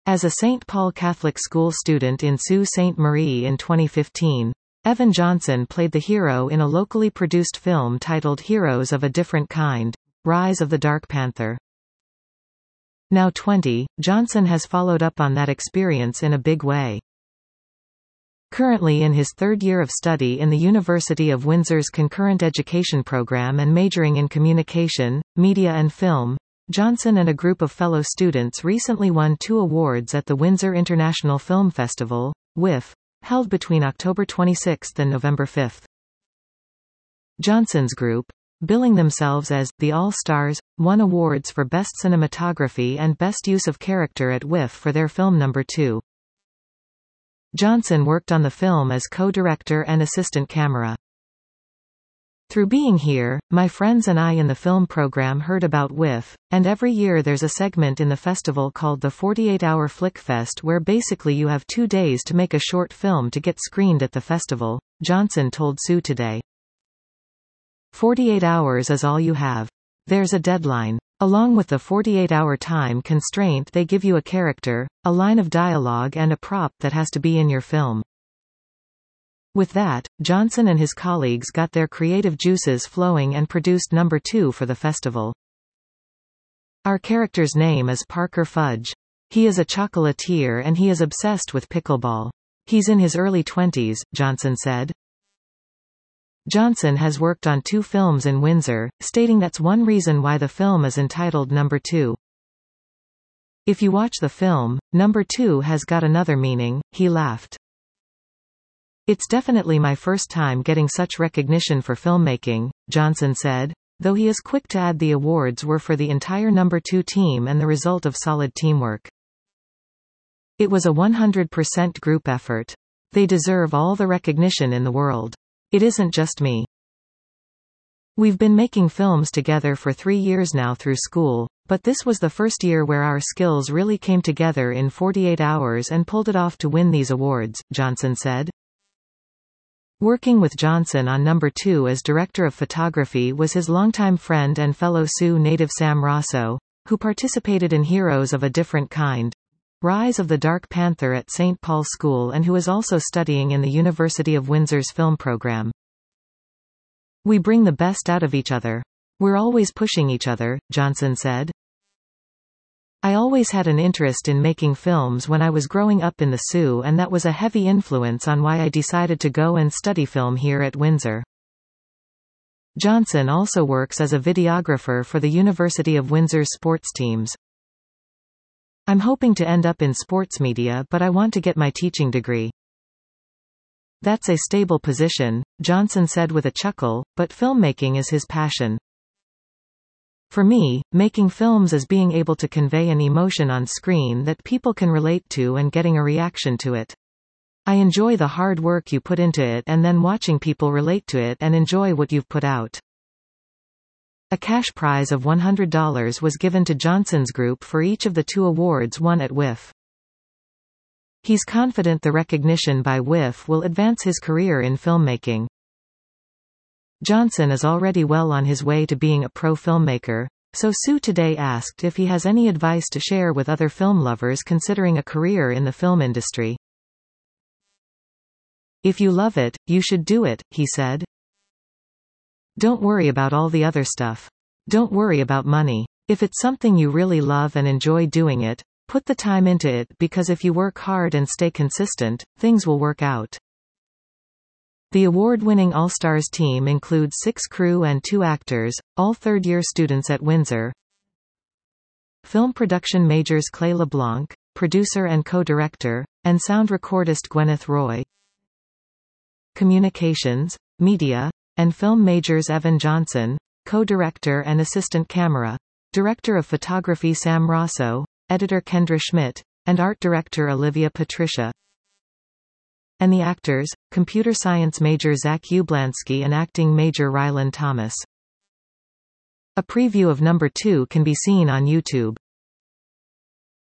As a St. Paul Catholic School student in Sault Ste. Marie in 2015, Evan Johnson played the hero in a locally produced film titled Heroes of a Different Kind: Rise of the Dark Panther. Now 20, Johnson has followed up on that experience in a big way. Currently in his third year of study in the University of Windsor's concurrent education program and majoring in communication, media and film, Johnson and a group of fellow students recently won 2 awards at the Windsor International Film Festival, WIFF, held between October 26 and November 5. Johnson's group, billing themselves as the All-Stars, won awards for Best Cinematography and Best Use of Character at WIFF for their film number 2. Johnson worked on the film as co-director and assistant camera. Through being here, my friends and I in the film program heard about WIFF, and every year there's a segment in the festival called the 48-Hour Flick Fest where basically you have 2 days to make a short film to get screened at the festival, Johnson told Sue Today. 48 hours is all you have. There's a deadline. Along with the 48-hour time constraint they give you a character, a line of dialogue and a prop that has to be in your film. With that, Johnson and his colleagues got their creative juices flowing and produced number 2 for the festival. Our character's name is Parker Fudge. He is a chocolatier and he is obsessed with pickleball. He's in his early 20s, Johnson said. Johnson has worked on 2 films in Windsor, stating that's one reason why the film is entitled Number 2. If you watch the film, Number 2 has got another meaning, he laughed. It's definitely my first time getting such recognition for filmmaking, Johnson said, though he is quick to add the awards were for the entire Number 2 team and the result of solid teamwork. It was a 100% group effort. They deserve all the recognition in the world. It isn't just me. We've been making films together for 3 years now through school, but this was the first year where our skills really came together in 48 hours and pulled it off to win these awards, Johnson said. Working with Johnson on Number 2 as director of photography was his longtime friend and fellow Sioux native Sam Rosso, who participated in Heroes of a Different Kind: Rise of the Dark Panther at St. Paul School and who is also studying in the University of Windsor's film program. We bring the best out of each other. We're always pushing each other, Johnson said. I always had an interest in making films when I was growing up in the Sioux, and that was a heavy influence on why I decided to go and study film here at Windsor. Johnson also works as a videographer for the University of Windsor's sports teams. I'm hoping to end up in sports media, but I want to get my teaching degree. That's a stable position, Johnson said with a chuckle, but filmmaking is his passion. For me, making films is being able to convey an emotion on screen that people can relate to and getting a reaction to it. I enjoy the hard work you put into it and then watching people relate to it and enjoy what you've put out. A cash prize of $100 was given to Johnson's group for each of the 2 awards won at WIFF. He's confident the recognition by WIFF will advance his career in filmmaking. Johnson is already well on his way to being a pro filmmaker, so Sue Today asked if he has any advice to share with other film lovers considering a career in the film industry. If you love it, you should do it, he said. Don't worry about all the other stuff. Don't worry about money. If it's something you really love and enjoy doing it, put the time into it because if you work hard and stay consistent, things will work out. The award-winning All-Stars team includes 6 crew and 2 actors, all third-year students at Windsor. Film production majors Clay LeBlanc, producer and co-director, and sound recordist Gwyneth Roy. Communications, media, and film majors Evan Johnson, co-director and assistant camera, director of photography Sam Rosso, editor Kendra Schmidt, and art director Olivia Patricia. And the actors, computer science major Zach Ublansky and acting major Rylan Thomas. A preview of Number 2 can be seen on YouTube.